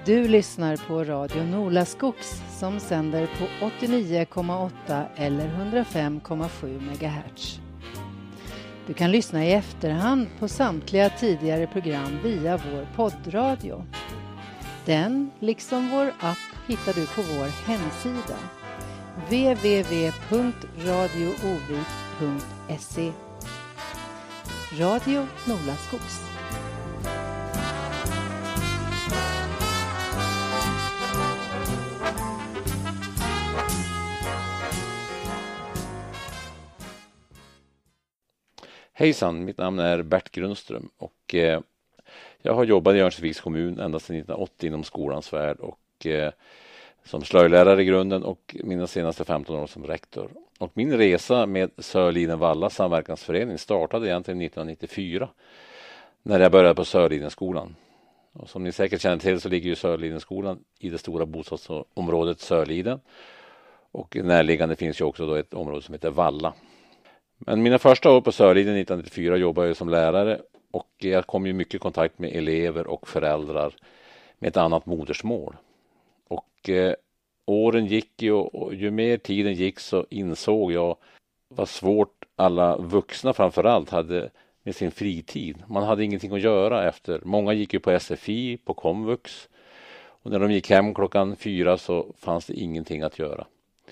Du lyssnar på Radio Nolaskogs som sänder på 89,8 eller 105,7 MHz. Du kan lyssna i efterhand på samtliga tidigare program via vår poddradio. Den, liksom vår app, hittar du på vår hemsida www.radioovik.se. Radio Nolaskogs. Hejsan, mitt namn är Bert Grundström och jag har jobbat i Örnsköldsviks kommun ända sedan 1980 inom skolans värld och som slöjlärare i grunden och mina senaste 15 år som rektor. Och min resa med Sörliden-Valla samverkansförening startade egentligen 1994 när jag började på Sörlidenskolan. Och som ni säkert känner till så ligger ju Sörlidenskolan i det stora bostadsområdet Sörliden och närliggande finns ju också då ett område som heter Valla. Men mina första år på Sörliden 1994 jobbade jag som lärare och jag kom ju mycket i kontakt med elever och föräldrar med ett annat modersmål. Och åren gick ju och ju mer tiden gick så insåg jag vad svårt alla vuxna framförallt hade med sin fritid. Man hade ingenting att göra efter. Många gick ju på SFI, på komvux och när de gick hem 4:00 så fanns det ingenting att göra.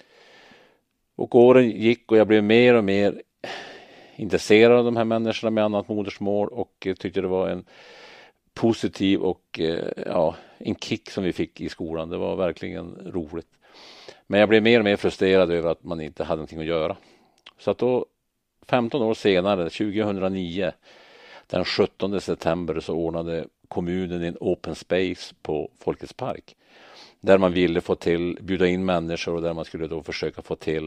Och åren gick och jag blev mer och mer intresserad av de här människorna med annat modersmål och tyckte det var en positiv och en kick som vi fick i skolan. Det var verkligen roligt. Men jag blev mer och mer frustrerad över att man inte hade någonting att göra. Så att då 15 år senare, 2009, den 17 september så ordnade kommunen en open space på Folkets park. Där man ville bjuda in människor och där man skulle då försöka få till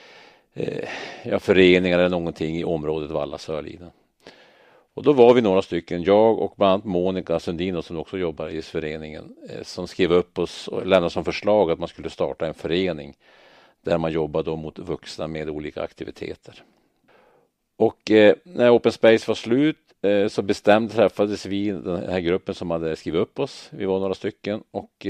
föreningar eller någonting i området Valla Sörliden. Och då var vi några stycken, jag och bland annat Monica Sundino som också jobbar i föreningen som skrev upp oss och lämnade som förslag att man skulle starta en förening där man jobbar då mot vuxna med olika aktiviteter. Och när Open Space var slut så träffades vi den här gruppen som hade skrivit upp oss. Vi var några stycken och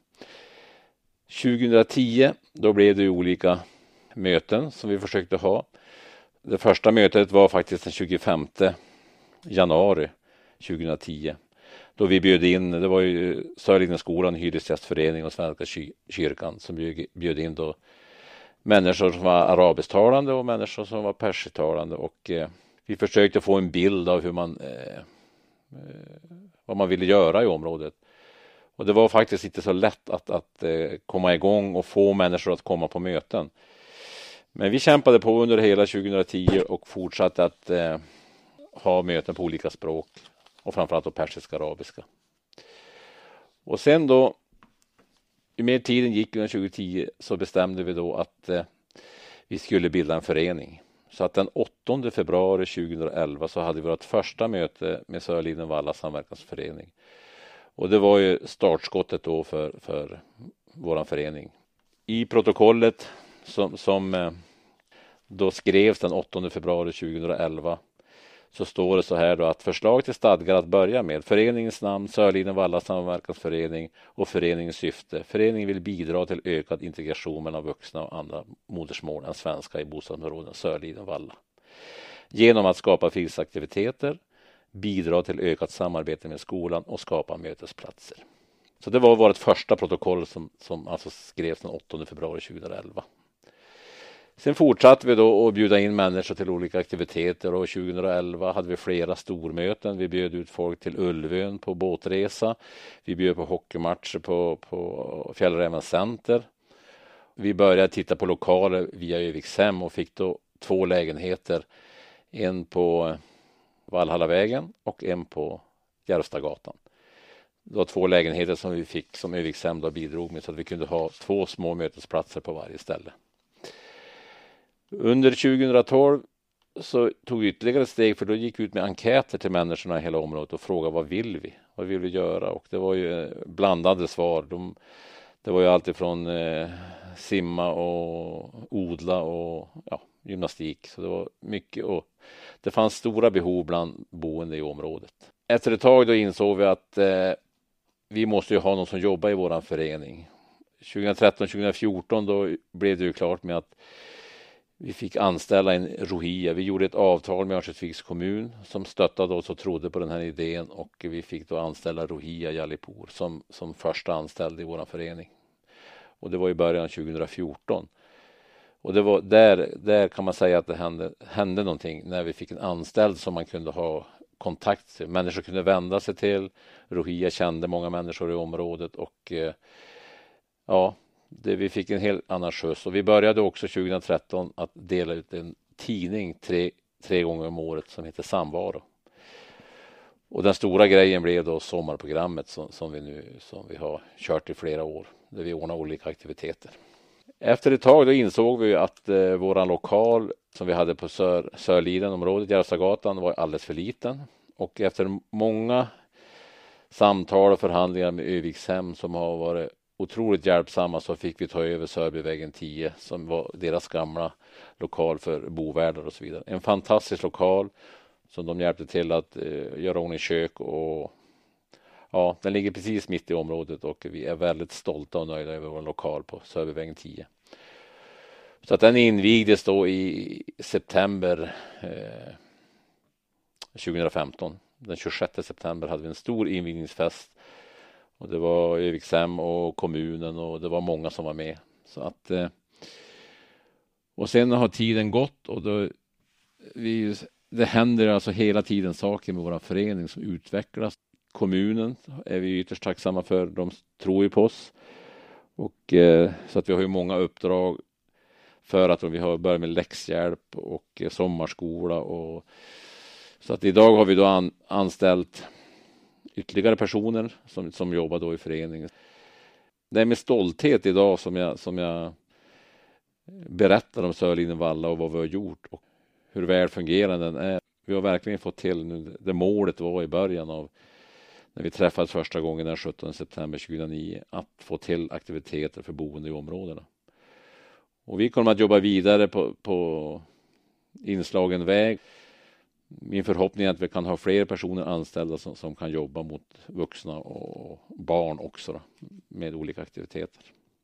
2010 då blev det olika möten som vi försökte ha. Det första mötet var faktiskt den 25 januari 2010. Då vi bjöd in, det var ju Sörlidenskolan, Hyresgästförening och Svenska kyrkan som bjöd in då människor som var arabisktalande och människor som var persisktalande och vi försökte få en bild av hur vad man ville göra i området. Och det var faktiskt inte så lätt att komma igång och få människor att komma på möten. Men vi kämpade på under hela 2010 och fortsatte att ha möten på olika språk och framförallt på persiska och arabiska. Och sen då, ju mer tiden gick under 2010 så bestämde vi då att vi skulle bilda en förening. Så att den 8 februari 2011 så hade vi vårt första möte med Sörliden-Valla samverkansförening. Och det var ju startskottet då för vår förening. I protokollet som då skrevs den 8 februari 2011 så står det så här då att förslag till stadgar att börja med föreningens namn Sörliden-Valla samverkansförening och föreningens syfte. Föreningen vill bidra till ökad integration mellan vuxna och andra modersmål än svenska i bostadsområden Sörliden-Valla. Genom att skapa fritidsaktiviteter, bidra till ökat samarbete med skolan och skapa mötesplatser. Så det var vårt första protokoll som alltså skrevs den 8 februari 2011. Sen fortsatte vi då att bjuda in människor till olika aktiviteter och 2011 hade vi flera stormöten. Vi bjöd ut folk till Ulvön på båtresa. Vi bjöd på hockeymatcher på Fjällrävens center. Vi började titta på lokaler via Övikshem och fick då 2 lägenheter. En på Valhallavägen och en på Järvstagatan. Det var 2 lägenheter som vi fick som Övikshem då bidrog med så att vi kunde ha 2 små mötesplatser på varje ställe. Under 2012 så tog vi ytterligare ett steg för då gick vi ut med enkäter till människorna i hela området och frågade vad vill vi? Vad vill vi göra? Och det var ju blandade svar. Det var ju allt ifrån simma och odla och gymnastik. Så det var mycket och det fanns stora behov bland boende i området. Efter ett tag då insåg vi att vi måste ju ha någon som jobbar i våran förening. 2013-2014 då blev det ju klart med att vi fick anställa en rohia. Vi gjorde ett avtal med Örnsköldsviks kommun som stöttade oss och trodde på den här idén, och vi fick då anställa rohia i Alipur som första anställd i vår förening. Och det var i början av 2014. Och det var där kan man säga att det hände någonting när vi fick en anställd som man kunde ha kontakt till. Människor kunde vända sig till. Rohia kände många människor i området, och vi fick en helt annan skjuts. Och vi började också 2013 att dela ut en tidning tre gånger om året som heter Samvaro. Och den stora grejen blev då sommarprogrammet som vi har kört i flera år, där vi ordnar olika aktiviteter. Efter ett tag då insåg vi att våran lokal som vi hade på Sörliden-området, Järvstagatan, var alldeles för liten. Och efter många samtal och förhandlingar med Övikshem som har varit otroligt hjälpsamma, så fick vi ta över Sörbyvägen 10 som var deras gamla lokal för bovärdar och så vidare. En fantastisk lokal som de hjälpte till att göra ordning kök, och den ligger precis mitt i området, och vi är väldigt stolta och nöjda över vår lokal på Sörbyvägen 10. Så att den invigdes då i september 2015. Den 26 september hade vi en stor invigningsfest. Och det var Övikshem och kommunen, och det var många som var med. Så att, och sen har tiden gått, och det händer alltså hela tiden saker med vår förening som utvecklas. Kommunen är vi ytterst tacksamma för, de tror ju på oss. Och så att vi har ju många uppdrag för att vi har börjat med läxhjälp och sommarskola. Och så att idag har vi då anställt ytterligare personer som jobbar då i föreningen. Det är med stolthet idag som jag berättar om Sörliden Valla och vad vi har gjort och hur väl fungerande den är. Vi har verkligen fått till nu det målet var i början av när vi träffades första gången den 17 september 2009, att få till aktiviteter för boende i områdena. Och vi kommer att jobba vidare på inslagen väg. Min förhoppning är att vi kan ha fler personer anställda som kan jobba mot vuxna och barn också då, med olika aktiviteter.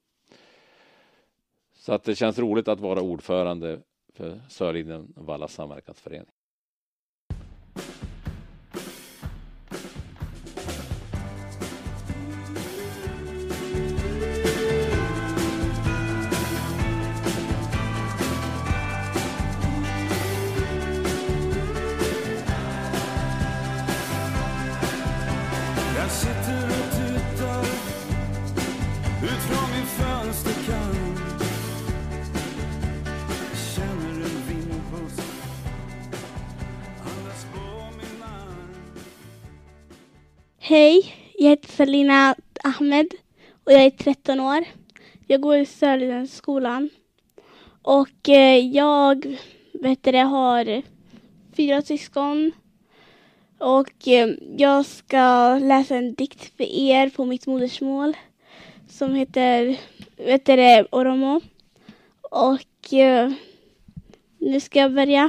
Så att det känns roligt att vara ordförande för Sörliden Valla samverkansförening. Hej, jag heter Salina Ahmed och jag är 13 år. Jag går i Sörlidenskolan och jag har 4 syskon och jag ska läsa en dikt för er på mitt modersmål som heter Oromo. Och nu ska jag börja.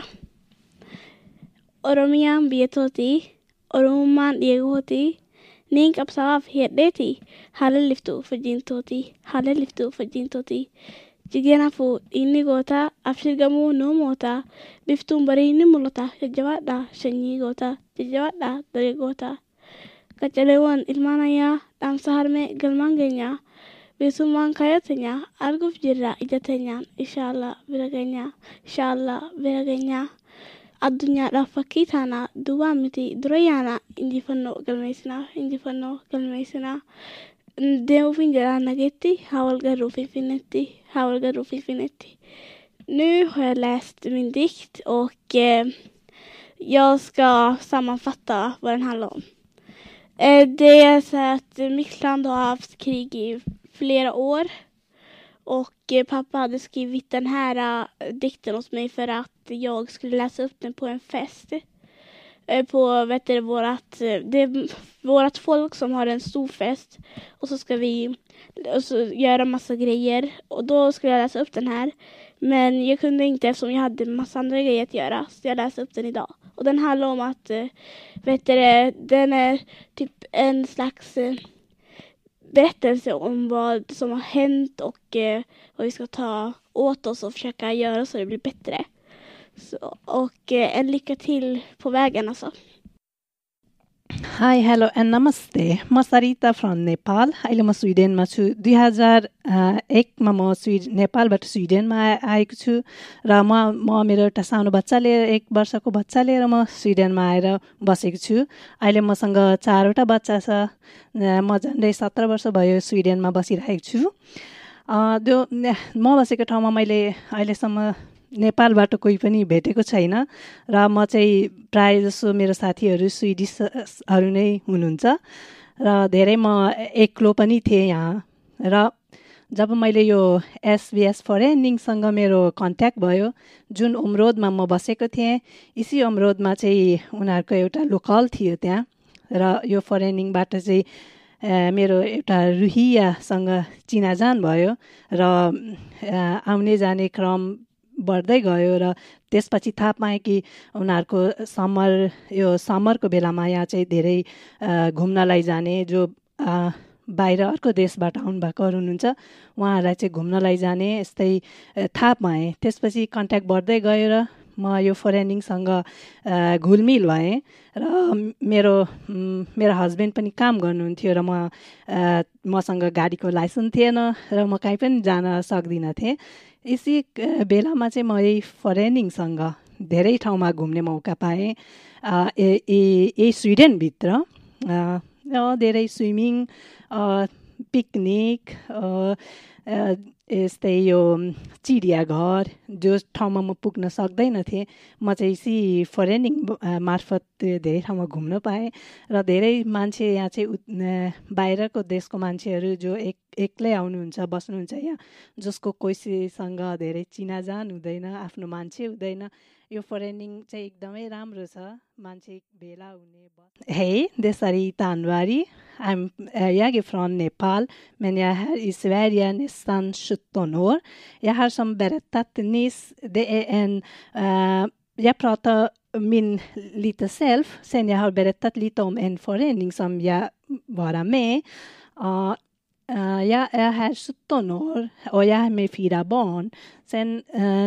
Oromian bietoti, Oroman yegoti. Nink absaf hedeti, halle liftu för din toti, halle liftu för din toti. Jigena fu inni gota, afshirgamu no mota, biftum bari inni mulota, jawada shanyi gota, jawada dari gota. Kacalewan ilmanaya, dam saharme galmangenya, bisuman kayatenya, arguf jirra ijatenya, inshallah biragenya. Addunya fakkiitana duwaa miti durayaana injifannoo galmeessina deemuufin jedhaa nageetti haa walgarruu finfinnetti. Nu har jag läst min dikt och jag ska sammanfatta vad den handlar om. Det är så att mitt land har haft krig i flera år. Och pappa hade skrivit den här dikten hos mig för att jag skulle läsa upp den på en fest. På vårat folk som har en stor fest. Och så ska vi göra massa grejer. Och då skulle jag läsa upp den här. Men jag kunde inte eftersom jag hade massa andra grejer att göra. Så jag läste upp den idag. Och den handlar om att den är typ en slags berättelse om vad som har hänt och vad vi ska ta åt oss och försöka göra så det blir bättre. Så, och en lycka till på vägen alltså. Hi, hello and namaste. म सरिता फ्रम नेपाल. अहिले म स्विडेनमा छु. 2001 मा म नेपालबाट स्विडेनमा आएको छु र म मेरो एउटा सानो बच्चा लिएर 1 वर्षको बच्चा लिएर म स्विडेनमा आएर बसेको छु. अहिले मसँग 4वटा बच्चा छ. म झन्डै 17 वर्ष भयो स्विडेनमा बसिरहेको छु. म बसेको ठाउँमा मैले अहिलेसम्म नेपालबाट कोही पनि भेटेको छैन र म चाहिँ प्राय जसो मेरो साथीहरू स्विडिसहरू नै हुनुहुन्छ र धेरै म एक्लो पनि थिएँ यहाँ. र जब मैले यो SBS फरेनिङसँग मेरो कन्ट्याक्ट भयो, जुन अमरोदमा म बसेको थिएँ, इसी अमरोदमा चाहिँ उनीहरूको एउटा लोकल थियो त्यहाँ र यो फरेनिङबाट चाहिँ मेरो एउटा रुहियासँग चिनाजान भयो र आउने जाने क्रम बढ्दै गयो र त्यसपछि थाहा पाएँ कि उनीहरूको समरको बेलामा यहाँ चाहिँ धेरै घुम्नलाई जाने जो बाहिर अर्को देशबाट आउनुभएकोहरू हुनुहुन्छ उहाँहरूलाई चाहिँ घुम्नलाई जाने यस्तै थाहा पाएँ. त्यसपछि कन्ट्याक्ट बढ्दै गयो र म यो फरेनिङसँग घुलमिल भएँ र मेरो हस्बेन्ड पनि काम गर्नुहुन्थ्यो र मसँग गाडीको लाइसेन्स थिएन र म कहीँ पनि जान सक्दिनँ थिएँ. इसी बेलामा चाहिँ म यही फरेनिङसँग धेरै ठाउँमा घुम्ने मौका पाएँ. स्विडेनभित्र धेरै स्विमिङ, पिकनिक, यस्तै यो चिडियाघर जो ठाउँमा म पुग्न सक्दैन थिएँ, म चाहिँ इसी फरेनिङ मार्फत धेरै ठाउँमा घुम्न पाएँ र धेरै मान्छे यहाँ चाहिँ बाहिरको देशको मान्छेहरू जो एक्लै आउनुहुन्छ, बस्नुहुन्छ यहाँ, जसको कोहीसँग धेरै चिनाजान हुँदैन, आफ्नो मान्छे हुँदैन. यो फरेनिङ चाहिँ एकदमै राम्रो छ, मान्छे भेला हुने. Hej, det är Sarita Anvari. Jag är från Nepal, men jag är här i Sverige nästan 17 år. Jag har som berättat nyss, det är jag pratar lite själv, sen jag har berättat lite om en förening som jag var med. Jag är här 17 år och jag är med 4 barn. Sen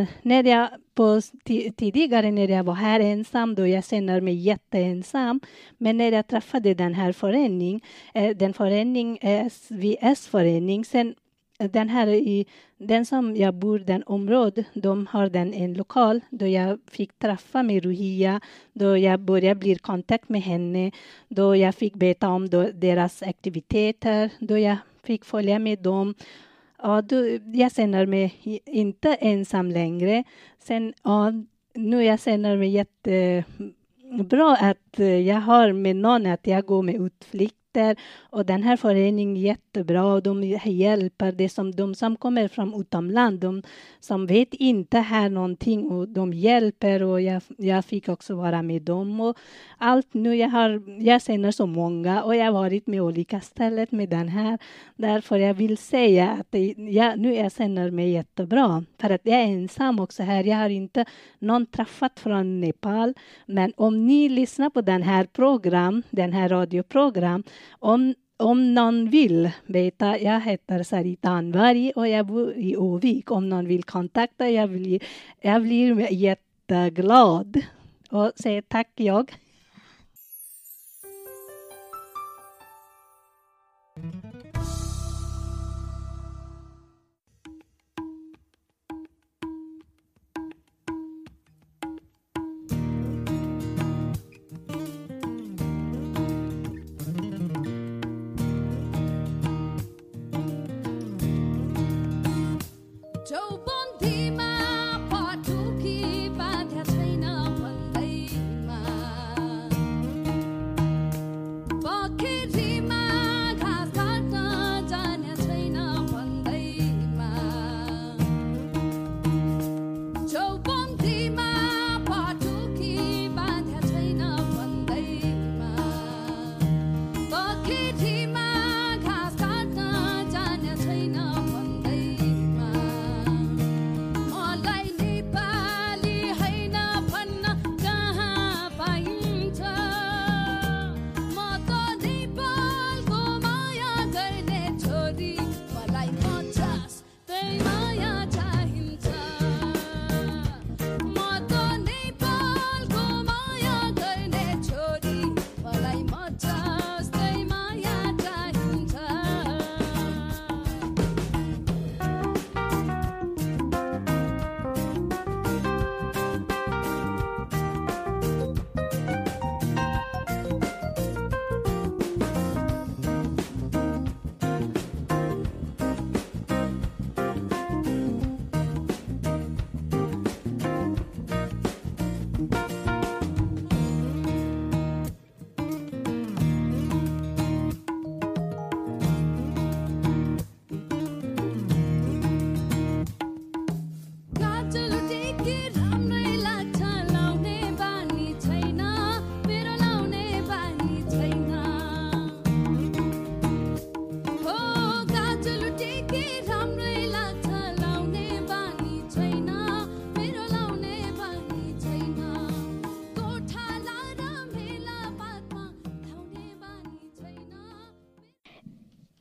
tidigare när jag var här ensam, då jag känner mig jätteensam. Men när jag träffade den här föreningen, den förening SVS-förening, sen den som jag bor den område, de har en lokal då jag fick träffa med Ruhia, då jag började bli i kontakt med henne, då jag fick veta om deras aktiviteter, då jag fick följa med dem. Jag känner mig inte ensam längre. Nu jag känner mig jättebra att jag har med någon, att jag går med utflykt. Och den här föreningen är jättebra och de hjälper de som kommer från utomland, de som vet inte här någonting, och de hjälper, och jag fick också vara med dem och allt. Nu jag känner så många och jag har varit med olika ställen med den här, därför jag vill säga att nu jag känner mig jättebra, för att jag är ensam också här. Jag har inte någon träffat från Nepal, men om ni lyssnar på den här radioprogram, om någon vill veta, jag heter Sarita Anvari och jag bor i Åvik. Om någon vill kontakta, jag blir jätteglad och säger tack jag.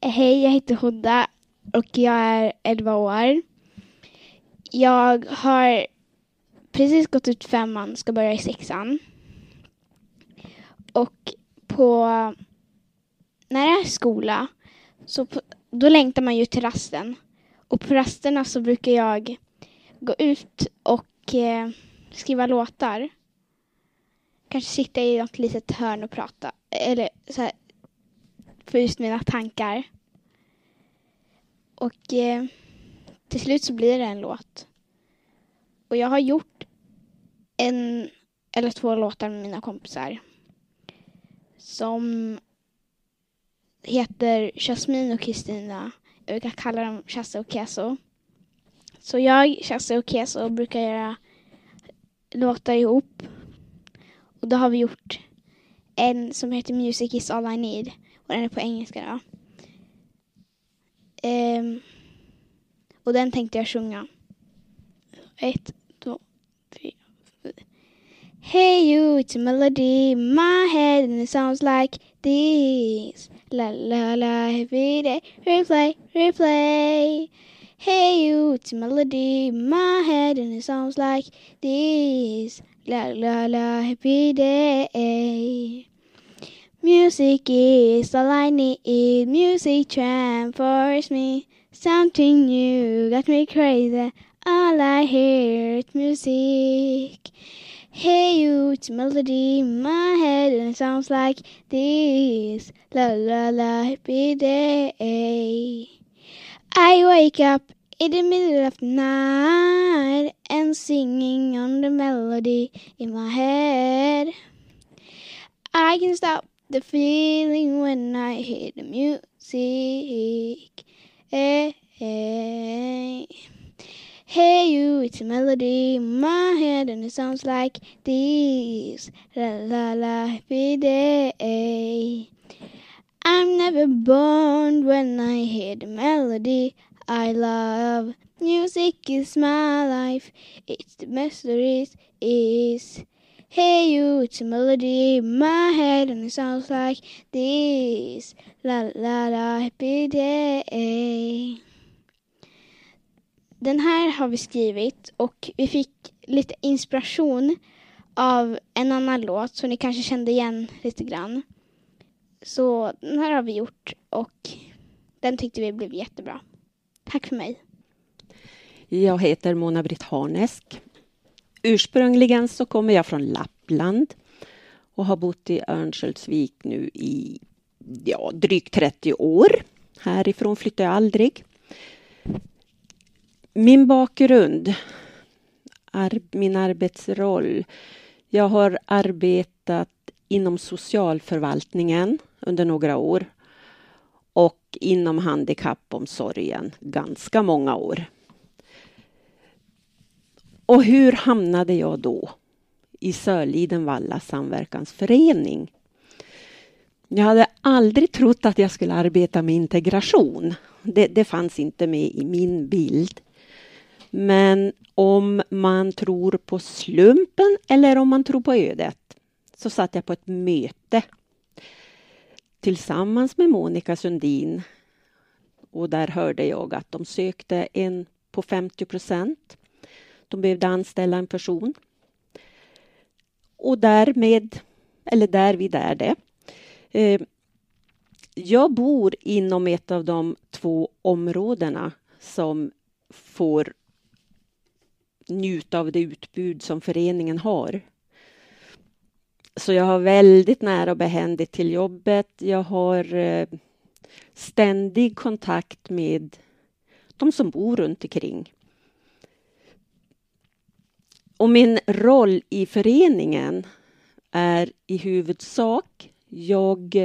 Hej, jag heter Hodda och jag är 11 år. Jag har precis gått ut 5:an, ska börja i 6:an. Och när det är skola då längtar man ju till rasten. Och på rasterna så brukar jag gå ut och skriva låtar. Kanske sitta i något litet hörn och prata. Eller så här, få just mina tankar. Och till slut så blir det en låt. Och jag har gjort 1 eller 2 låtar med mina kompisar. Som heter Jasmine och Kristina. Jag brukar kalla dem Chasse och Keso. Så jag, Chasse och Keso, brukar göra låtar ihop. Och då har vi gjort en som heter Music is all I need. Och den är på engelska då. Och den tänkte jag sjunga. 1, 2, 3, 4. Hey you, it's a melody in my head and it sounds like this. La la la, every day, replay, replay. Hey you, it's a melody in my head and it sounds like this. La la la, every day. Music is all I need. Music transforms me. Something new got me crazy. All I hear is music. Hey you, it's a melody in my head and it sounds like this. La la la, happy day. I wake up in the middle of the night and singing on the melody in my head. I can stop the feeling when I hear the music. Hey, hey. Hey you, it's a melody in my head and it sounds like this. La la la, happy day. I'm never born when I hear the melody I love. Music is my life, it's the best there is. Hey you, it's a melody in my head and it sounds like this. La la la, happy day. Den här har vi skrivit och vi fick lite inspiration av en annan låt så ni kanske kände igen lite grann. Så den här har vi gjort och den tyckte vi blev jättebra. Tack för mig. Jag heter Mona-Britt Harnesk. Ursprungligen så kommer jag från Lappland och har bott i Örnsköldsvik nu i drygt 30 år. Härifrån flyttade jag aldrig. Min bakgrund, min arbetsroll. Jag har arbetat inom socialförvaltningen under några år och inom handikappomsorgen ganska många år. Och hur hamnade jag då i Sörliden-Valla samverkansförening? Jag hade aldrig trott att jag skulle arbeta med integration. Det fanns inte med i min bild. Men om man tror på slumpen eller om man tror på ödet så satt jag på ett möte tillsammans med Monica Sundin. Och där hörde jag att de sökte en på 50%. De behövde anställa en person. Och därvid är det. Jag bor inom ett av de 2 områdena som får njuta av det utbud som föreningen har. Så jag har väldigt nära och behändigt till jobbet. Jag har ständig kontakt med de som bor runt omkring. Och min roll i föreningen är i huvudsak jag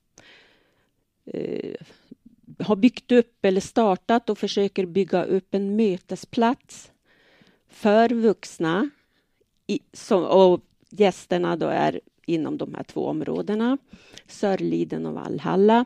har byggt upp eller startat och försöker bygga upp en mötesplats för vuxna och gästerna då är inom de här 2 områdena, Sörliden och Vallhalla.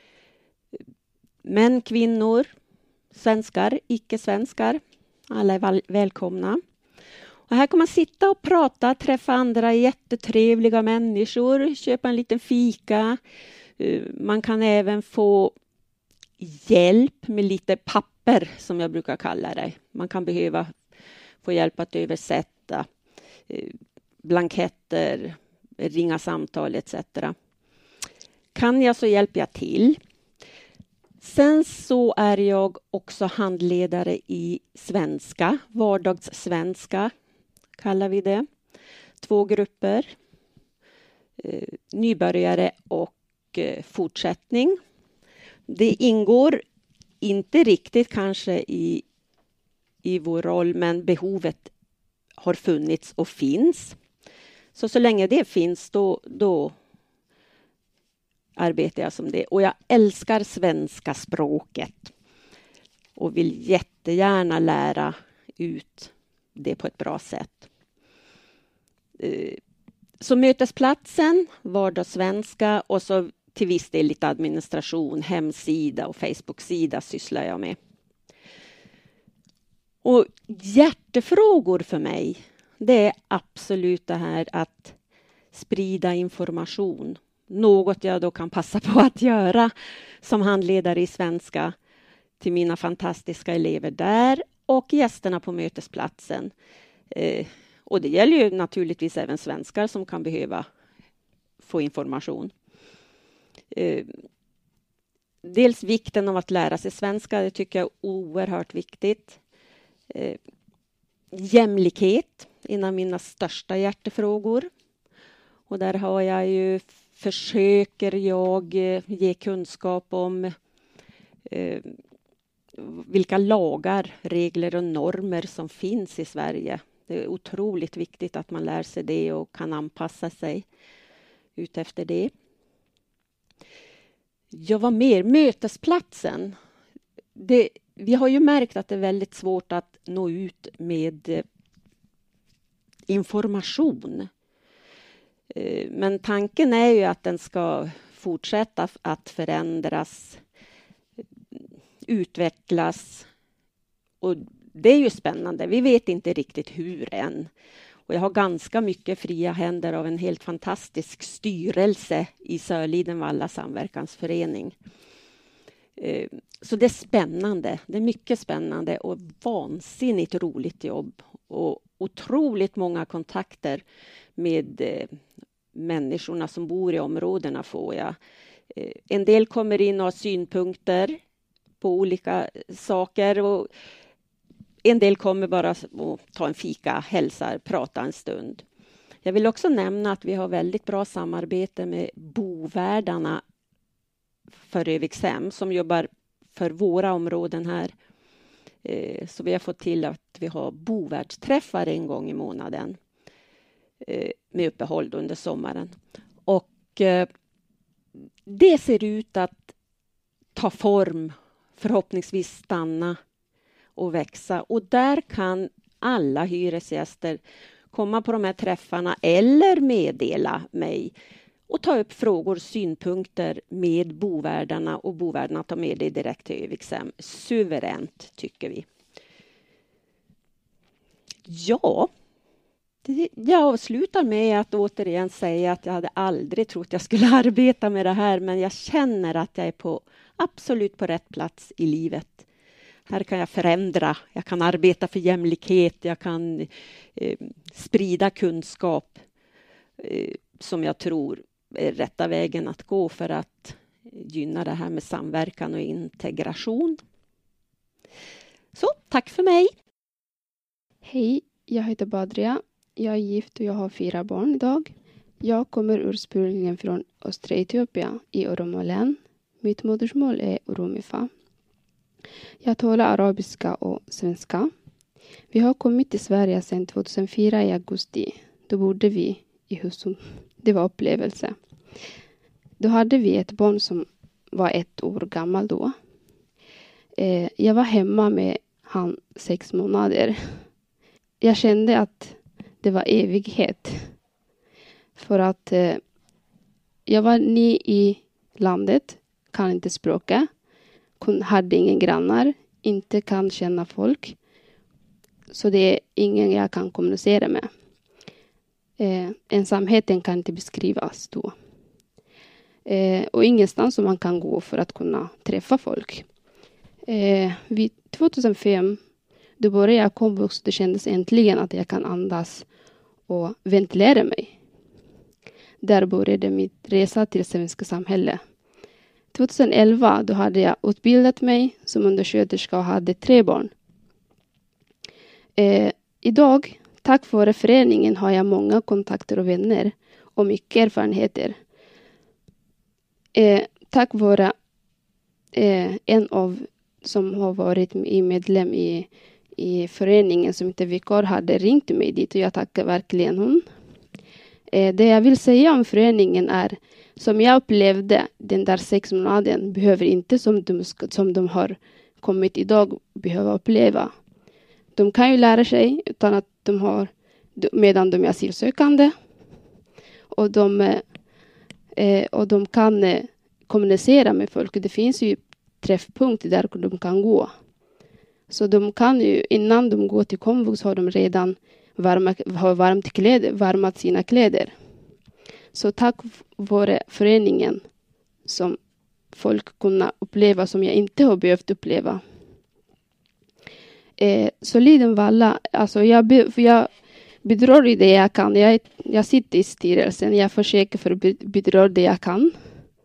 Män, kvinnor, svenskar, icke-svenskar, alla är välkomna. Och här kan man sitta och prata, träffa andra jättetrevliga människor, köpa en liten fika. Man kan även få hjälp med lite papper, som jag brukar kalla det. Man kan behöva få hjälp att översätta blanketter, ringa samtal etc. Kan jag så hjälper jag till. Sen så är jag också handledare i svenska, vardagssvenska kallar vi det. 2 grupper, nybörjare och fortsättning. Det ingår inte riktigt kanske i vår roll, men behovet har funnits och finns. Så länge det finns då arbetar jag som det. Och jag älskar svenska språket och vill jättegärna lära ut det på ett bra sätt. Så mötesplatsen, vardagssvenska och så till viss del lite administration, hemsida och Facebook-sida sysslar jag med. Och hjärtefrågor för mig, det är absolut det här att sprida information. Något jag då kan passa på att göra som handledare i svenska till mina fantastiska elever där och gästerna på mötesplatsen. Och det gäller ju naturligtvis även svenskar som kan behöva få information. Dels vikten av att lära sig svenska, det tycker jag är oerhört viktigt. Jämlikhet, en av mina största hjärtefrågor. Och där har jag ju, försöker jag ge kunskap om vilka lagar, regler och normer som finns i Sverige. Det är otroligt viktigt att man lär sig det och kan anpassa sig utefter det. Jag var mer mötesplatsen. Vi har ju märkt att det är väldigt svårt att nå ut med information. Men tanken är ju att den ska fortsätta att förändras, utvecklas. Och det är ju spännande. Vi vet inte riktigt hur än. Och jag har ganska mycket fria händer av en helt fantastisk styrelse i Sörliden Valla samverkansförening. Så det är spännande. Det är mycket spännande och vansinnigt roligt jobb. Och otroligt många kontakter med människorna som bor i områdena får jag. En del kommer in och har synpunkter på olika saker. Och en del kommer bara att ta en fika, hälsar, prata en stund. Jag vill också nämna att vi har väldigt bra samarbete med bovärdarna för Övikshem som jobbar för våra områden här. Så vi har fått till att vi har bovärdsträffar en gång i månaden med uppehåll under sommaren. Och det ser ut att ta form, förhoppningsvis stanna och växa. Och där kan alla hyresgäster komma på de här träffarna eller meddela mig och ta upp frågor, synpunkter med bovärdarna och bovärdarna tar med det direkt till Övikshem. Suveränt tycker vi. Ja, jag avslutar med att återigen säga att jag hade aldrig trott jag skulle arbeta med det här, men jag känner att jag är absolut på rätt plats i livet. Här kan jag förändra, jag kan arbeta för jämlikhet, jag kan sprida kunskap som jag tror är rätta vägen att gå för att gynna det här med samverkan och integration. Så, tack för mig! Hej, jag heter Badria. Jag är gift och jag har 4 barn idag. Jag kommer ursprungligen från östra Etiopien i Oromo län. Mitt modersmål är oromifa. Jag talar arabiska och svenska. Vi har kommit till Sverige sedan 2004 i augusti. Då bodde vi i Husum. Det var upplevelse. Då hade vi ett barn som var 1 år gammal då. Jag var hemma med han 6 månader. Jag kände att det var evighet. För att jag var ny i landet. Kan inte språka. Hade ingen grannar. Inte kan känna folk. Så det är ingen jag kan kommunicera med. Ensamheten kan inte beskrivas då. Och ingenstans som man kan gå för att kunna träffa folk. Vid 2005 då började jag komvux. Det kändes äntligen att jag kan andas och ventilera mig. Där började min resa till svenska samhället. 2011 då hade jag utbildat mig som undersköterska och hade 3 barn. Idag, tack vare föreningen, har jag många kontakter och vänner och mycket erfarenheter. Tack vare en av som har varit medlem i föreningen som inte vikar hade ringt mig dit och jag tackar verkligen hon. Det jag vill säga om föreningen är som jag upplevde den där 6 månaden behöver inte som de har kommit idag behöva uppleva. De kan ju lära sig utan att de har medan de är asylsökande och de kan kommunicera med folk. Det finns ju träffpunkter där de kan gå. Så de kan ju innan de går till komvux har de redan varmat sina kläder. Så tack vare föreningen som folk kunna uppleva som jag inte har behövt uppleva. Soliden Valla, alltså jag bidrar i det jag kan. Jag sitter i styrelsen, jag försöker bidra det jag kan.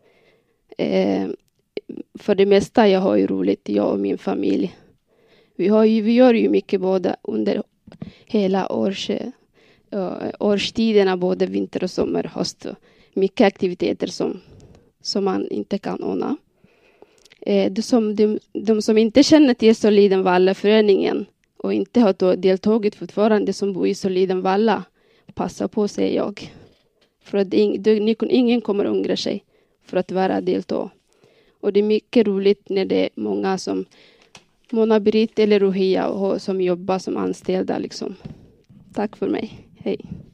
För det mesta jag har ju roligt, jag och min familj. Vi gör ju mycket både under hela årstiderna, både vinter och sommar, höst. Mycket aktiviteter som man inte kan ana. De som inte känner till Soliden Valla-föreningen och inte har deltagit fortfarande som bor i Soliden Valla, passa på, säger jag. För att ingen kommer att ångra sig för att vara deltag. Och det är mycket roligt när det är många som Mona Britt eller Rohia som jobbar som anställda. Liksom. Tack för mig. Hej.